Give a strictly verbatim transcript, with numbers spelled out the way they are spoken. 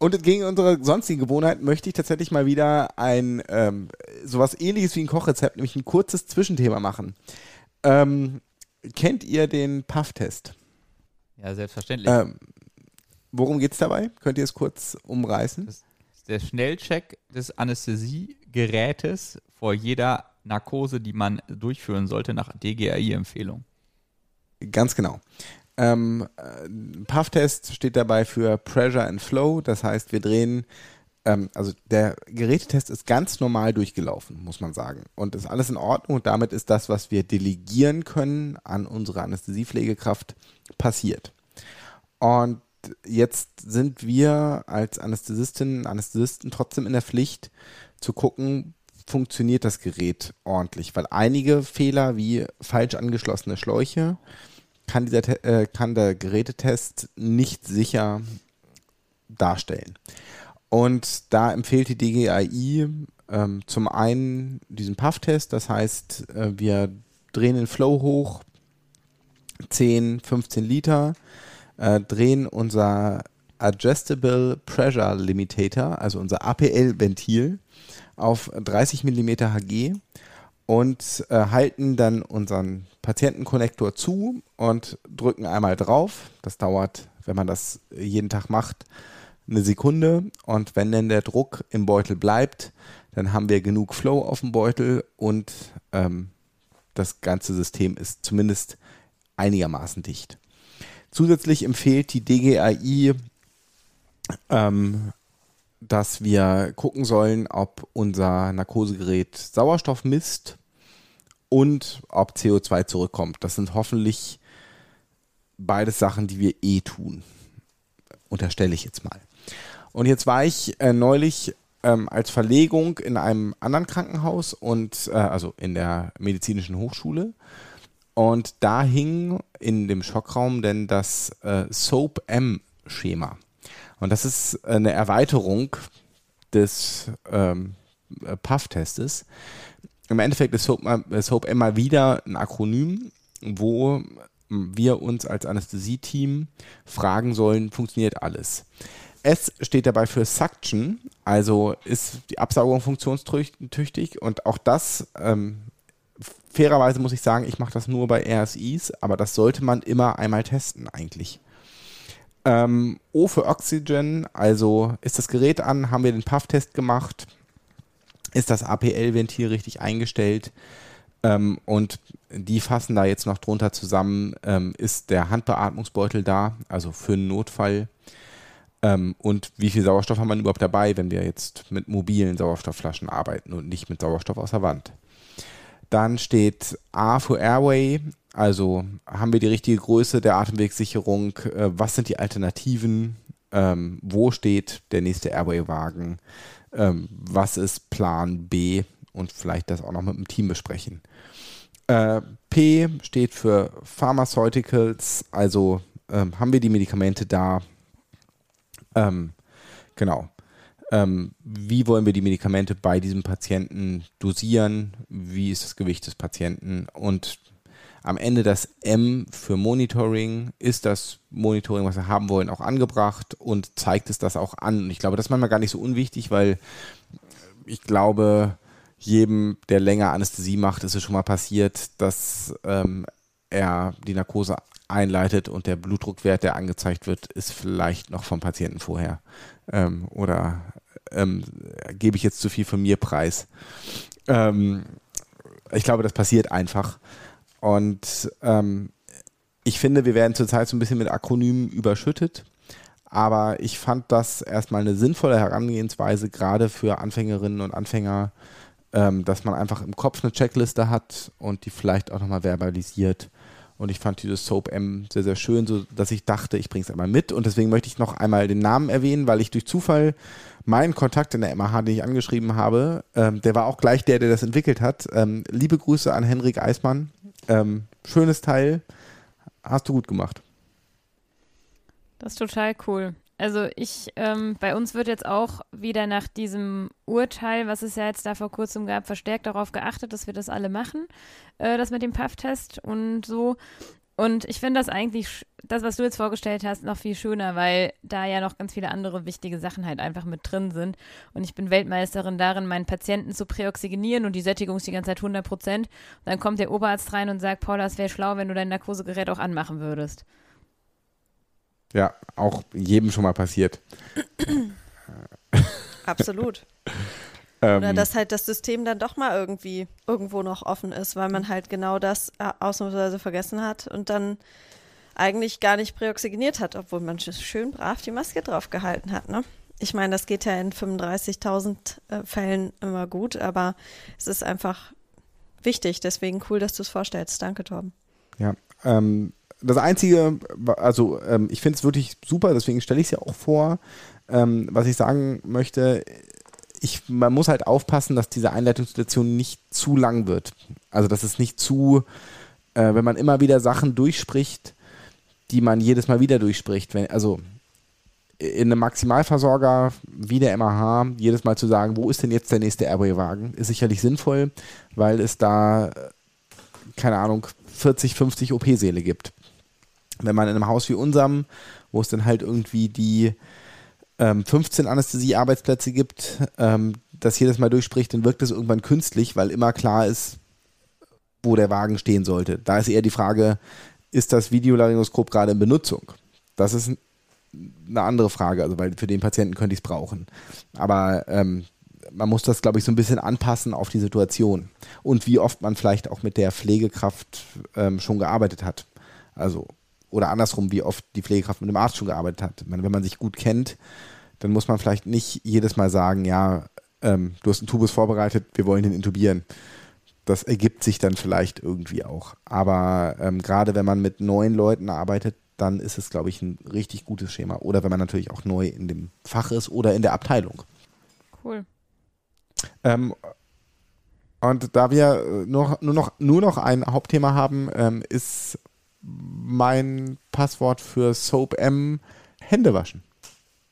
Und gegen unsere sonstige Gewohnheit möchte ich tatsächlich mal wieder ein ähm, sowas ähnliches wie ein Kochrezept, nämlich ein kurzes Zwischenthema machen. Ähm, kennt ihr den Puff-Test? Ja, selbstverständlich. Ähm, worum geht es dabei? Könnt ihr es kurz umreißen? Das ist der Schnellcheck des Anästhesiegerätes vor jeder Narkose, die man durchführen sollte nach D G A I-Empfehlung. Ganz genau. Ähm, Puff-Test steht dabei für Pressure and Flow, das heißt, wir drehen, ähm, also der Gerätetest ist ganz normal durchgelaufen, muss man sagen. Und ist alles in Ordnung und damit ist das, was wir delegieren können an unsere Anästhesiepflegekraft, passiert. Und jetzt sind wir als Anästhesistinnen und Anästhesisten trotzdem in der Pflicht zu gucken, funktioniert das Gerät ordentlich, weil einige Fehler wie falsch angeschlossene Schläuche kann, dieser, äh, kann der Gerätetest nicht sicher darstellen. Und da empfiehlt die D G A I ähm, zum einen diesen Puff-Test, das heißt, äh, wir drehen den Flow hoch, zehn, fünfzehn Liter, äh, drehen unser Adjustable Pressure Limitator, also unser A P L-Ventil, auf dreißig Millimeter Hg und äh, halten dann unseren Patientenkonnektor zu und drücken einmal drauf. Das dauert, wenn man das jeden Tag macht, eine Sekunde. Und wenn dann der Druck im Beutel bleibt, dann haben wir genug Flow auf dem Beutel und ähm, das ganze System ist zumindest einigermaßen dicht. Zusätzlich empfiehlt die D G A I, ähm, dass wir gucken sollen, ob unser Narkosegerät Sauerstoff misst und ob C O zwei zurückkommt. Das sind hoffentlich beides Sachen, die wir eh tun. Unterstelle ich jetzt mal. Und jetzt war ich äh, neulich ähm, als Verlegung in einem anderen Krankenhaus und äh, also in der medizinischen Hochschule. Und da hing in dem Schockraum denn das äh, SOAP-M-Schema. Und das ist eine Erweiterung des ähm, Puff-Testes. Im Endeffekt ist SOAP-M mal wieder ein Akronym, wo wir uns als Anästhesie-Team fragen sollen, funktioniert alles? S steht dabei für Suction, also ist die Absaugung funktionstüchtig und auch das, ähm, fairerweise muss ich sagen, ich mache das nur bei R S Is, aber das sollte man immer einmal testen eigentlich. Ähm, O für Oxygen, also ist das Gerät an, haben wir den Puff-Test gemacht, ist das A P L-Ventil richtig eingestellt ähm, und die fassen da jetzt noch drunter zusammen, ähm, ist der Handbeatmungsbeutel da, also für einen Notfall ähm, und wie viel Sauerstoff haben wir überhaupt dabei, wenn wir jetzt mit mobilen Sauerstoffflaschen arbeiten und nicht mit Sauerstoff aus der Wand. Dann steht A für Airway, also haben wir die richtige Größe der Atemwegssicherung, äh, was sind die Alternativen, ähm, wo steht der nächste Airway-Wagen, ähm, was ist Plan B und vielleicht das auch noch mit dem Team besprechen. Äh, P steht für Pharmaceuticals, also ähm, haben wir die Medikamente da, ähm, genau. Ähm, wie wollen wir die Medikamente bei diesem Patienten dosieren? Wie ist das Gewicht des Patienten? Und am Ende das M für Monitoring. Ist das Monitoring, was wir haben wollen, auch angebracht und zeigt es das auch an? Und ich glaube, das ist manchmal gar nicht so unwichtig, weil ich glaube, jedem, der länger Anästhesie macht, ist es schon mal passiert, dass ähm, er die Narkose einleitet und der Blutdruckwert, der angezeigt wird, ist vielleicht noch vom Patienten vorher. Ähm, oder ähm, gebe ich jetzt zu viel von mir preis. Ähm, ich glaube, das passiert einfach. Und ähm, ich finde, wir werden zurzeit so ein bisschen mit Akronymen überschüttet. Aber ich fand das erstmal eine sinnvolle Herangehensweise, gerade für Anfängerinnen und Anfänger, ähm, dass man einfach im Kopf eine Checkliste hat und die vielleicht auch nochmal verbalisiert. Und ich fand dieses SOAP-M sehr, sehr schön, so dass ich dachte, ich bringe es einmal mit. Und deswegen möchte ich noch einmal den Namen erwähnen, weil ich durch Zufall meinen Kontakt in der M A H, den ich angeschrieben habe, ähm, der war auch gleich der, der das entwickelt hat. Ähm, liebe Grüße an Henrik Eismann. Ähm, schönes Teil. Hast du gut gemacht. Das ist total cool. Also ich, ähm, bei uns wird jetzt auch wieder nach diesem Urteil, was es ja jetzt da vor kurzem gab, verstärkt darauf geachtet, dass wir das alle machen, äh, das mit dem Puff-Test und so. Und ich finde das eigentlich, das, was du jetzt vorgestellt hast, noch viel schöner, weil da ja noch ganz viele andere wichtige Sachen halt einfach mit drin sind. Und ich bin Weltmeisterin darin, meinen Patienten zu präoxygenieren und die Sättigung ist die ganze Zeit hundert Prozent. Und dann kommt der Oberarzt rein und sagt, Paula, es wäre schlau, wenn du dein Narkosegerät auch anmachen würdest. Ja, auch jedem schon mal passiert. Absolut. Oder dass halt das System dann doch mal irgendwie irgendwo noch offen ist, weil man halt genau das äh, ausnahmsweise vergessen hat und dann eigentlich gar nicht präoxygeniert hat, obwohl man schön brav die Maske drauf gehalten hat, ne? Ich meine, das geht ja in fünfunddreißigtausend äh, Fällen immer gut, aber es ist einfach wichtig. Deswegen cool, dass du es vorstellst. Danke, Torben. Ja, ähm, das Einzige, also ähm, ich finde es wirklich super, deswegen stelle ich es ja auch vor, ähm, was ich sagen möchte, Ich, man muss halt aufpassen, dass diese Einleitungssituation nicht zu lang wird. Also dass es nicht zu, äh, wenn man immer wieder Sachen durchspricht, die man jedes Mal wieder durchspricht. Wenn, also in einem Maximalversorger wie der M A H jedes Mal zu sagen, wo ist denn jetzt der nächste Airway-Wagen, ist sicherlich sinnvoll, weil es da, keine Ahnung, vierzig, fünfzig O P-Säle gibt. Wenn man in einem Haus wie unserem, wo es dann halt irgendwie die fünfzehn Anästhesie-Arbeitsplätze gibt, ähm, das jedes Mal durchspricht, dann wirkt es irgendwann künstlich, weil immer klar ist, wo der Wagen stehen sollte. Da ist eher die Frage, ist das Videolaryngoskop gerade in Benutzung? Das ist eine andere Frage, also weil für den Patienten könnte ich es brauchen. Aber ähm, man muss das, glaube ich, so ein bisschen anpassen auf die Situation und wie oft man vielleicht auch mit der Pflegekraft ähm, schon gearbeitet hat. Also oder andersrum, wie oft die Pflegekraft mit dem Arzt schon gearbeitet hat. Ich meine, wenn man sich gut kennt, dann muss man vielleicht nicht jedes Mal sagen, ja, ähm, du hast einen Tubus vorbereitet, wir wollen ihn intubieren. Das ergibt sich dann vielleicht irgendwie auch. Aber ähm, gerade wenn man mit neuen Leuten arbeitet, dann ist es, glaube ich, ein richtig gutes Schema. Oder wenn man natürlich auch neu in dem Fach ist oder in der Abteilung. Cool. Ähm, und da wir noch, nur, noch, nur noch ein Hauptthema haben, ähm, ist mein Passwort für SoapM Hände waschen.